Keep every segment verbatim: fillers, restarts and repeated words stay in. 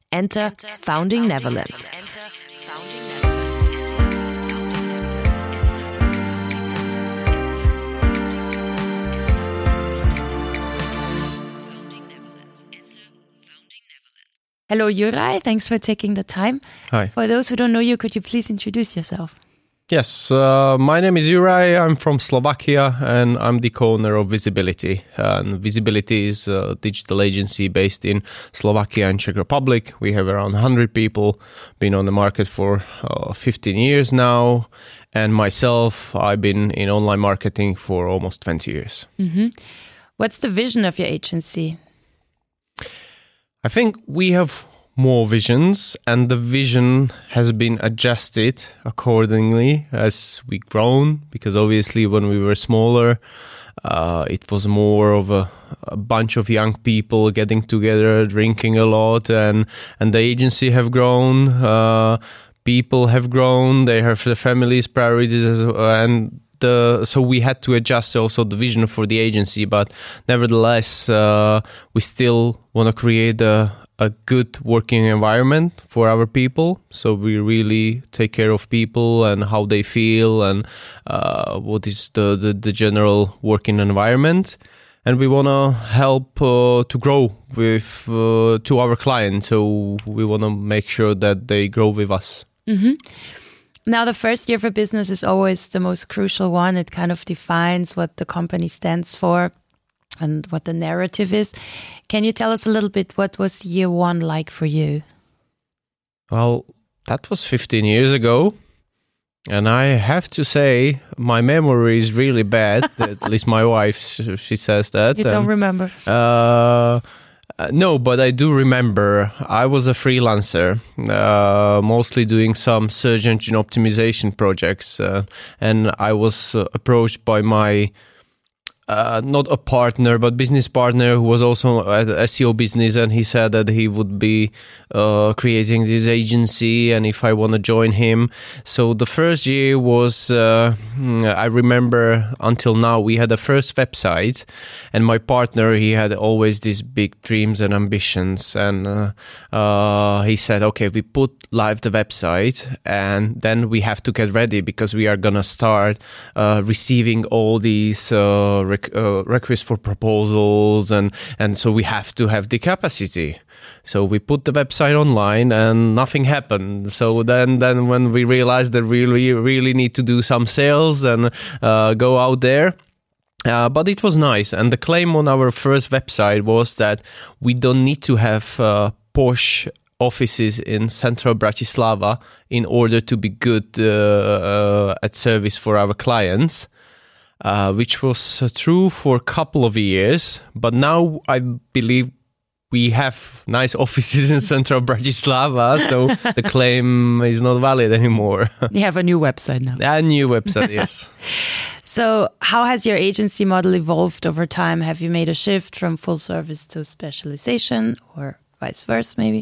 Enter Founding Neverland. Hello, Juraj. Thanks for taking the time. Hi. For those who don't know you, could you please introduce yourself? Yes, uh, my name is Juraj. I'm from Slovakia and I'm the co-owner of Visibility. And Visibility is a digital agency based in Slovakia and Czech Republic. We have around one hundred people, been on the market for uh, fifteen years now. And myself, I've been in online marketing for almost twenty years. Mm-hmm. What's the vision of your agency? I think we have more visions, and the vision has been adjusted accordingly as we grown, because obviously when we were smaller, uh, it was more of a, a bunch of young people getting together, drinking a lot, and, and the agency have grown, uh, people have grown, they have their families' priorities, as well, and The, so we had to adjust also the vision for the agency, but nevertheless, uh, we still want to create a, a good working environment for our people. So we really take care of people and how they feel and uh, what is the, the, the general working environment. And we want to help uh, to grow with uh, to our clients. So we want to make sure that they grow with us. Mm-hmm. Now, the first year for business is always the most crucial one. It kind of defines what the company stands for and what the narrative is. Can you tell us a little bit what was year one like for you? Well, that was fifteen years ago. And I have to say, my memory is really bad. At least my wife, she says that. You don't um, remember? Uh... Uh, no, but I do remember I was a freelancer, uh, mostly doing some search engine optimization projects, uh, and I was uh, approached by my Uh, not a partner, but business partner who was also at S E O business, and he said that he would be uh, creating this agency and if I want to join him. So the first year was, uh, I remember until now, we had a first website, and my partner, he had always these big dreams and ambitions, and uh, uh, he said, okay, we put live the website and then we have to get ready because we are gonna start uh, receiving all these uh, Uh, requests for proposals, and and so we have to have the capacity. So we put the website online and nothing happened. So then then when we realized that we really really need to do some sales and uh, go out there. Uh, but it was nice, and the claim on our first website was that we don't need to have uh, posh offices in central Bratislava in order to be good uh, uh, at service for our clients. Uh, which was uh, true for a couple of years, but now I believe we have nice offices in central Bratislava, so the claim is not valid anymore. You have a new website now. A new website, yes. So how has your agency model evolved over time? Have you made a shift from full service to specialization, or vice versa maybe?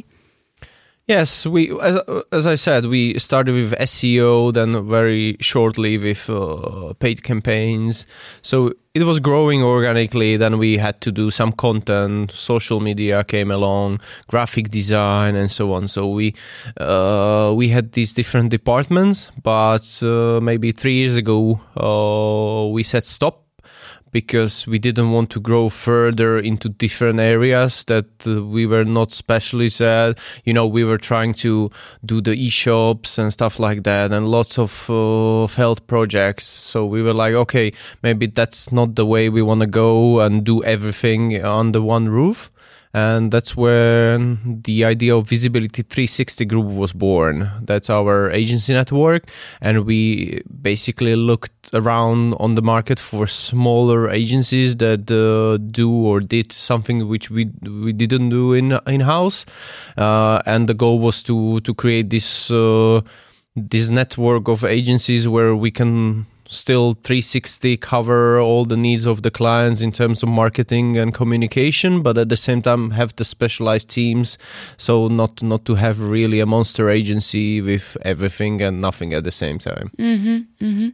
Yes, we as as I said, we started with S E O, then very shortly with uh, paid campaigns. So it was growing organically. Then we had to do some content. Social media came along, graphic design, and so on. So we uh, we had these different departments. But uh, maybe three years ago, uh, we said stop, because we didn't want to grow further into different areas that uh, we were not specialists at. You know, we were trying to do the e-shops and stuff like that, and lots of uh, failed projects. So we were like, okay, maybe that's not the way we want to go and do everything under one roof. And that's when the idea of Visibility three sixty Group was born. That's our agency network. And we basically looked around on the market for smaller agencies that uh, do or did something which we we didn't do in in-house. Uh, and the goal was to, to create this, uh, this network of agencies where we can still three sixty cover all the needs of the clients in terms of marketing and communication, but at the same time have the specialized teams, so not not to have really a monster agency with everything and nothing at the same time. Mm-hmm, mm-hmm.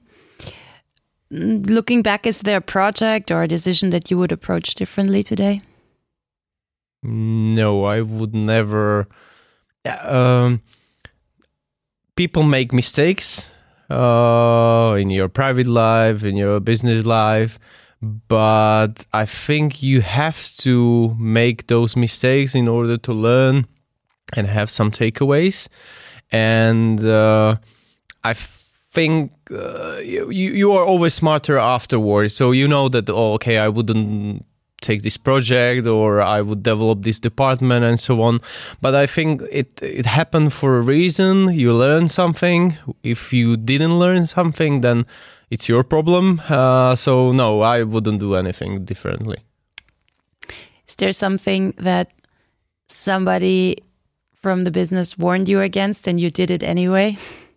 Looking back, is there a project or a decision that you would approach differently today? No, I would never um, people make mistakes uh, in your private life, in your business life, but I think you have to make those mistakes in order to learn and have some takeaways. And uh, I think uh, you you are always smarter afterwards. So you know that, oh, okay, I wouldn't take this project, or I would develop this department and so on. But I think it it happened for a reason. You learn something. If you didn't learn something, then it's your problem. Uh, so no, I wouldn't do anything differently. Is there something that somebody from the business warned you against and you did it anyway?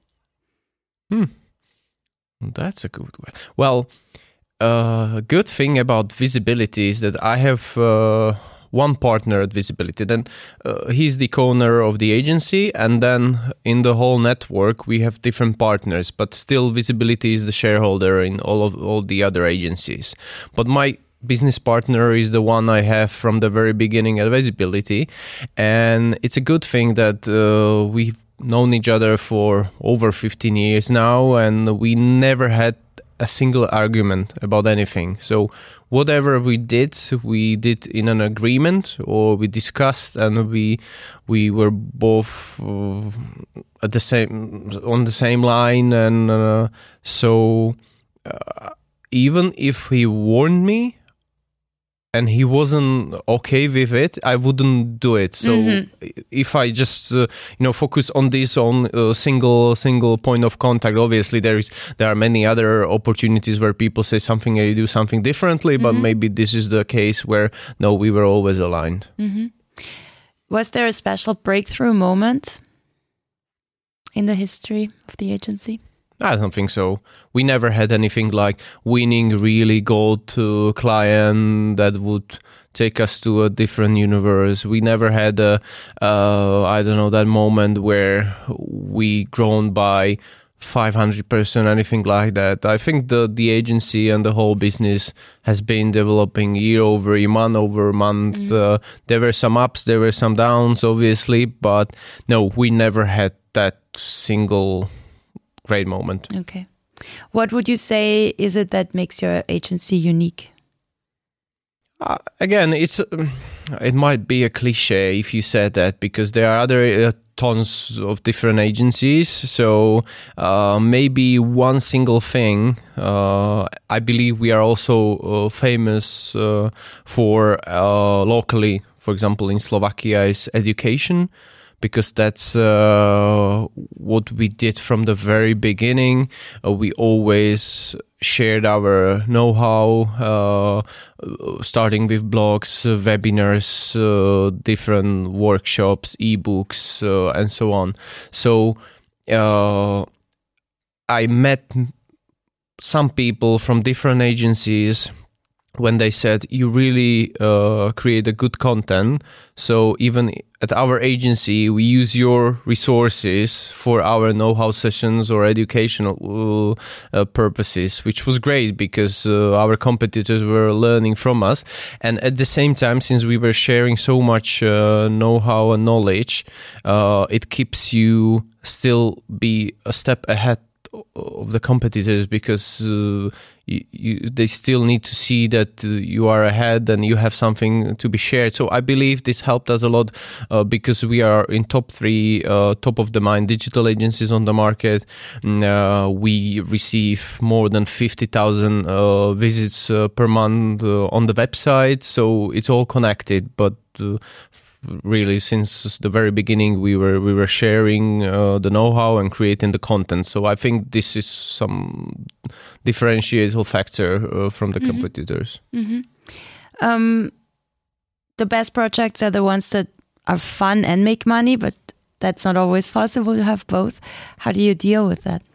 Hmm. That's a good one. Well, a uh, good thing about Visibility is that I have uh, one partner at Visibility. Then uh, he's the co-owner of the agency, and then in the whole network we have different partners. But still, Visibility is the shareholder in all of all the other agencies. But my business partner is the one I have from the very beginning at Visibility, and it's a good thing that uh, we've known each other for over fifteen years now, and we never had a single argument about anything. So whatever we did, we did in an agreement, or we discussed, and we we were both uh, at the same on the same line. And uh, so uh, even if he warned me and he wasn't okay with it, I wouldn't do it. So mm-hmm. if I just uh, you know focus on this on a single single point of contact, obviously there is there are many other opportunities where people say something and you do something differently, mm-hmm. but maybe this is the case where no, we were always aligned. Mm-hmm. Was there a special breakthrough moment in the history of the agency? I don't think so. We never had anything like winning really gold to client that would take us to a different universe. We never had a, uh, I don't know, that moment where we grown by five hundred percent, anything like that. I think the, the agency and the whole business has been developing year over year, month over month. Mm. Uh, there were some ups, there were some downs, obviously, but no, we never had that single great moment. Okay. What would you say is it that makes your agency unique? Uh, again, it's um, it might be a cliche if you said that, because there are other uh, tons of different agencies. So uh, maybe one single thing. Uh, I believe we are also uh, famous uh, for uh, locally, for example, in Slovakia, is education. Because that's uh, what we did from the very beginning. Uh, we always shared our know-how, uh, starting with blogs, uh, webinars, uh, different workshops, ebooks, uh, and so on. So uh, I met some people from different agencies when they said, you really uh, create a good content. So even at our agency, we use your resources for our know-how sessions or educational uh, purposes, which was great because uh, our competitors were learning from us. And at the same time, since we were sharing so much uh, know-how and knowledge, uh, it keeps you still be a step ahead of the competitors, because uh, you, you, they still need to see that uh, you are ahead and you have something to be shared. So I believe this helped us a lot uh, because we are in top three, uh, top of the mind digital agencies on the market. Uh, we receive more than fifty thousand uh, visits uh, per month uh, on the website. So it's all connected, but uh, really, since the very beginning, we were we were sharing uh, the know-how and creating the content. So I think this is some differentiating factor uh, from the mm-hmm. competitors. Mm-hmm. Um, the best projects are the ones that are fun and make money, but that's not always possible to have both. How do you deal with that?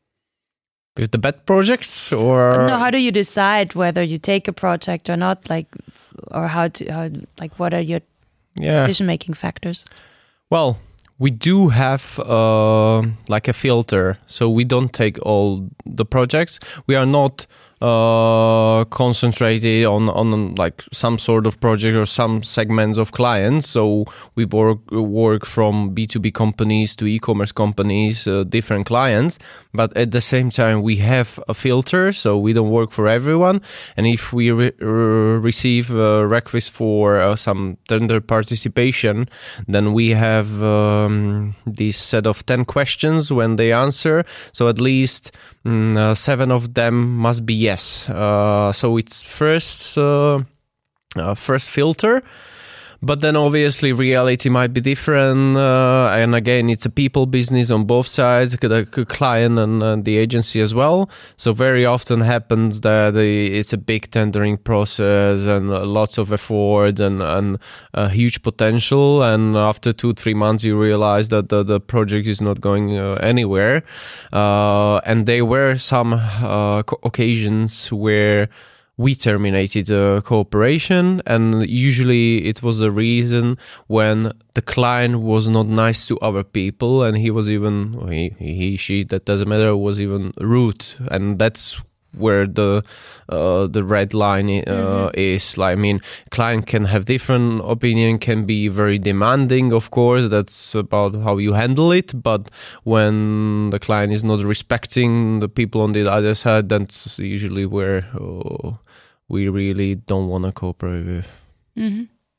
With the bad projects, or no? How do you decide whether you take a project or not? Like, or how to how like what are your Yeah. decision-making factors? Well, we do have uh, like a filter, so we don't take all the projects. We are not uh, concentrated on, on like some sort of project or some segments of clients. So we work, work from B two B companies to e-commerce companies, uh, different clients. But at the same time, we have a filter, so we don't work for everyone. And if we re- re- receive a request for uh, some tender participation, then we have um, this set of ten questions when they answer. So at least mm, uh, seven of them must be yes. Uh, so it's first uh, uh, first filter. But then obviously reality might be different. Uh, and again, it's a people business on both sides, the client and uh, the agency as well. So very often happens that the, it's a big tendering process and uh, lots of effort and, and a huge potential. And after two, three months, you realize that the, the project is not going uh, anywhere. Uh, and there were some uh, occasions where we terminated the cooperation, and usually it was the reason when the client was not nice to other people, and he was even, he, he she, that doesn't matter, was even rude, and that's where the uh, the red line uh, mm-hmm. is. Like, I mean, client can have different opinion, can be very demanding, of course, that's about how you handle it, but when the client is not respecting the people on the other side, that's usually where uh, we really don't want to cooperate with. Mm-hmm.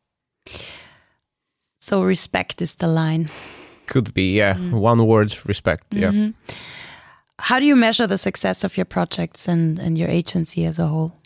So respect is the line. Could be, yeah. Mm. One word, respect, mm-hmm. yeah. How do you measure the success of your projects and, and your agency as a whole?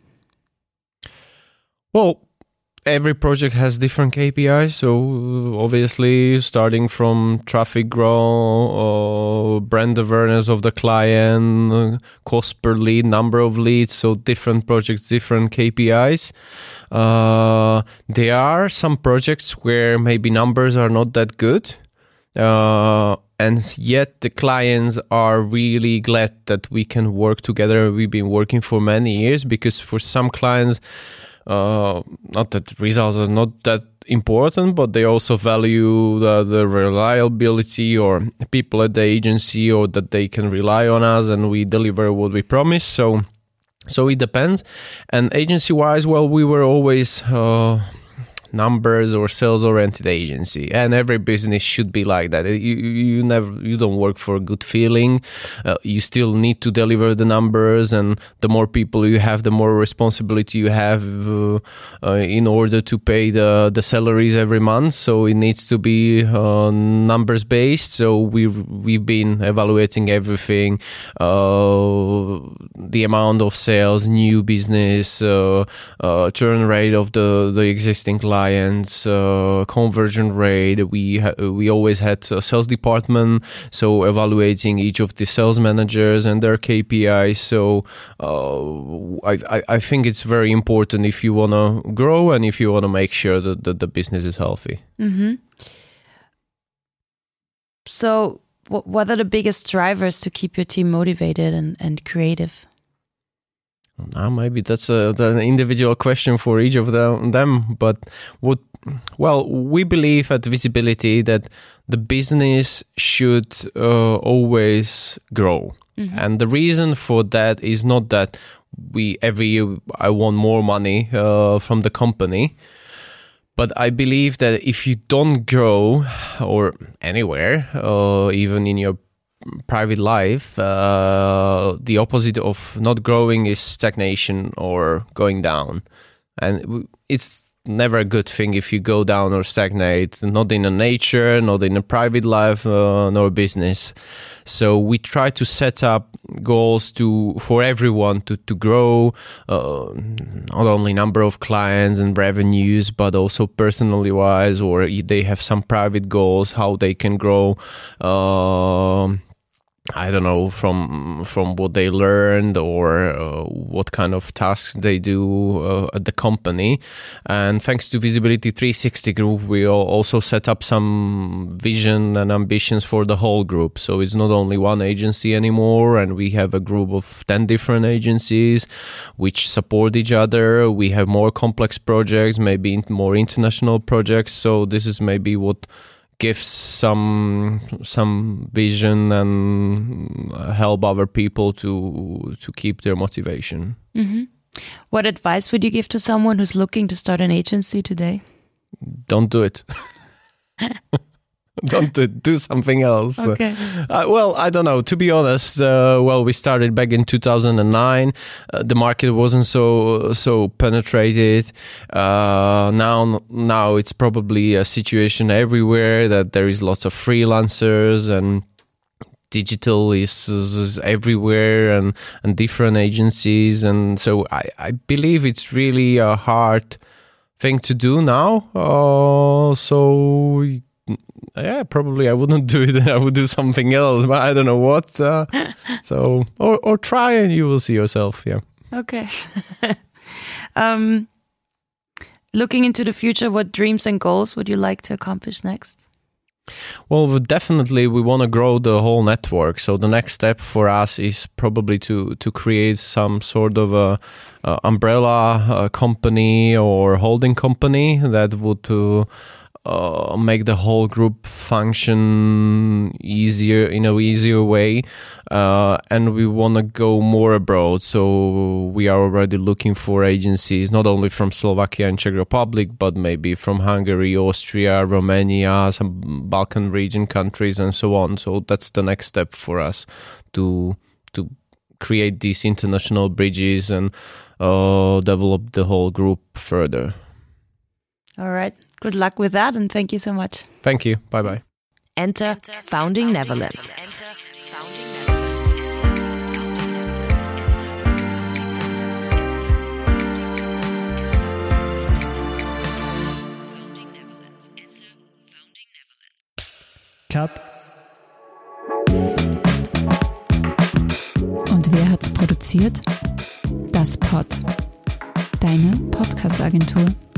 Well, every project has different K P Is. So obviously, starting from traffic growth, or brand awareness of the client, cost per lead, number of leads. So different projects, different K P Is. Uh, there are some projects where maybe numbers are not that good. Uh, and yet the clients are really glad that we can work together. We've been working for many years, because for some clients, uh, not that results are not that important, but they also value the, the reliability or people at the agency, or that they can rely on us and we deliver what we promise. So, so it depends. And agency-wise, well, we were always Uh, numbers or sales oriented agency, and every business should be like that. You you never you don't work for a good feeling. Uh, you still need to deliver the numbers, and the more people you have, the more responsibility you have uh, uh, in order to pay the the salaries every month. So it needs to be uh, numbers based. So we've we've been evaluating everything, uh, the amount of sales, new business, uh, uh, churn rate of the the existing clients. Clients, uh, conversion rate. We ha- we always had a sales department, so evaluating each of the sales managers and their K P Is. So uh, I, I I think it's very important if you want to grow and if you want to make sure that, that the business is healthy. Mm-hmm. So w- what are the biggest drivers to keep your team motivated and, and creative? Now, maybe that's a, an individual question for each of them, them. But what, well, we believe at Visibility that the business should uh, always grow. Mm-hmm. And the reason for that is not that we every year I want more money uh, from the company. But I believe that if you don't grow, or anywhere, uh, even in your private life, uh, the opposite of not growing is stagnation or going down. And it's never a good thing if you go down or stagnate, not in a nature, not in a private life, uh, nor business. So we try to set up goals to for everyone to, to grow, uh, not only number of clients and revenues, but also personally wise, or they have some private goals, how they can grow, uh, I don't know, from from what they learned, or uh, what kind of tasks they do uh, at the company. And thanks to Visibility three sixty Group, we also set up some vision and ambitions for the whole group. So it's not only one agency anymore, and we have a group of ten different agencies which support each other. We have more complex projects, maybe more international projects. So this is maybe what gives some some vision and help other people to to keep their motivation. Mm-hmm. What advice would you give to someone who's looking to start an agency today? Don't do it. Don't do, do something else. Okay. Uh, well, I don't know. To be honest, uh, well, we started back in two thousand nine. Uh, the market wasn't so so penetrated. Uh, now, now it's probably a situation everywhere that there is lots of freelancers and digital is, is everywhere and, and different agencies. And so I, I believe it's really a hard thing to do now. Uh, so... Yeah, probably I wouldn't do it. I would do something else, but I don't know what. Uh, so, or or try and you will see yourself. Yeah. Okay. um, looking into the future, what dreams and goals would you like to accomplish next? Well, definitely we want to grow the whole network. So the next step for us is probably to to create some sort of a, a umbrella a company or holding company that would to. Uh, make the whole group function easier in a easier way, uh, and we want to go more abroad. So we are already looking for agencies not only from Slovakia and Czech Republic, but maybe from Hungary, Austria, Romania, some Balkan region countries, and so on. So that's the next step for us to to create these international bridges and uh, develop the whole group further. All right. Good luck with that, and thank you so much. Thank you. Bye-bye. Enter, Enter Founding, Founding Neverland. Enter Founding Neverland. Cut. Und wer hat's produziert? Das Pod. Deine Podcast-Agentur.